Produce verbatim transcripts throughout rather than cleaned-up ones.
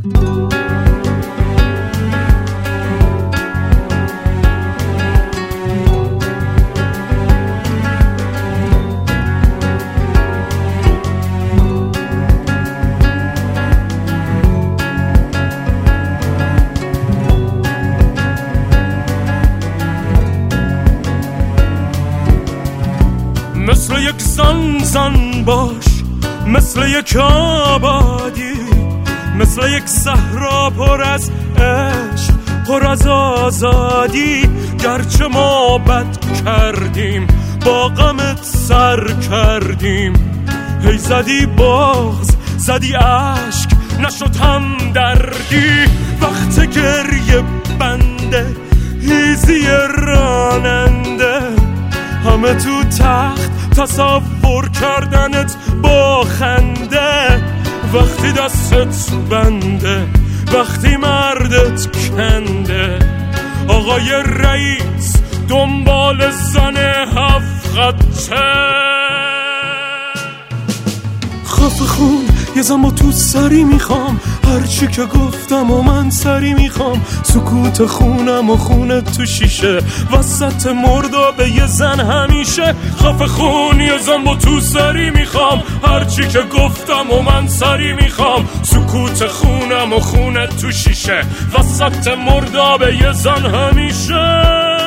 مثل یک زن زن باش، مثل یک آبادی، مثل یک صحرا پر از عشق، پر از آزادی. گرچه ما بد کردیم، با غمت سر کردیم، هی زدی بغض، زدی عشق، نشد هم دردی. وقت گریه بنده، هیزی راننده، همه تو تخت تصور کردنت با خنده. وقتی دستت بنده، وقتی مردت کنده، آقای رئیس دنبال زن هفت خطه. خفه خون یه زن با تو سری میخوام، هرچی که گفتم و من سری میخوام. سکوت خونم و خونت تو شیشه، وسط مرداب یه زن همیشه. خفه خون یه زن با تو سری میخوام، هرچی که گفتم و من سری میخوام. سکوت خونم و خونت تو شیشه، وسط مرداب یه زن همیشه.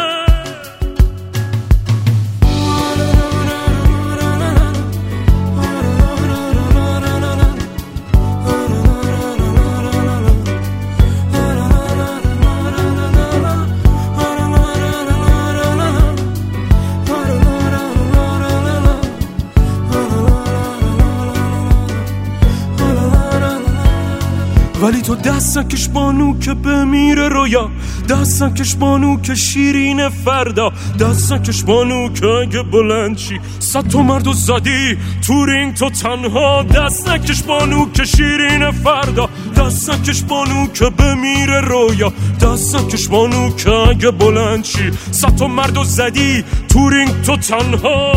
ولی تو دست نکش بانو که بمیره رویا، دست نکش بانو که شیرین فردا، دست نکش بانو که اگه بلند چی صد تو مردو زدی تو رینگ تو تنها. دست نکش بانو که شیرین فردا، دست نکش بانو که بمیره رویا، دست نکش بانو که اگه بلند چی صد تو مردو زدی تو رینگ تو تنها.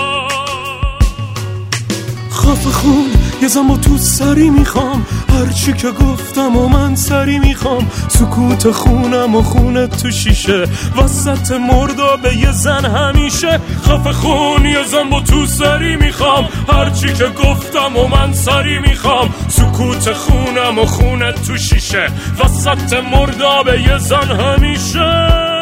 خفه خون یه زن با تو سری میخوام، هرچی که گفتم و من سری میخوام. سکوت خونم و خونت تو شیشه، وسط مرداب یه زن همیشه. خفه خون یه زن با تو سری میخوام، هرچی که گفتم و من سری میخوام. سکوت خونم و خونت تو شیشه، وسط مرداب یه زن همیشه.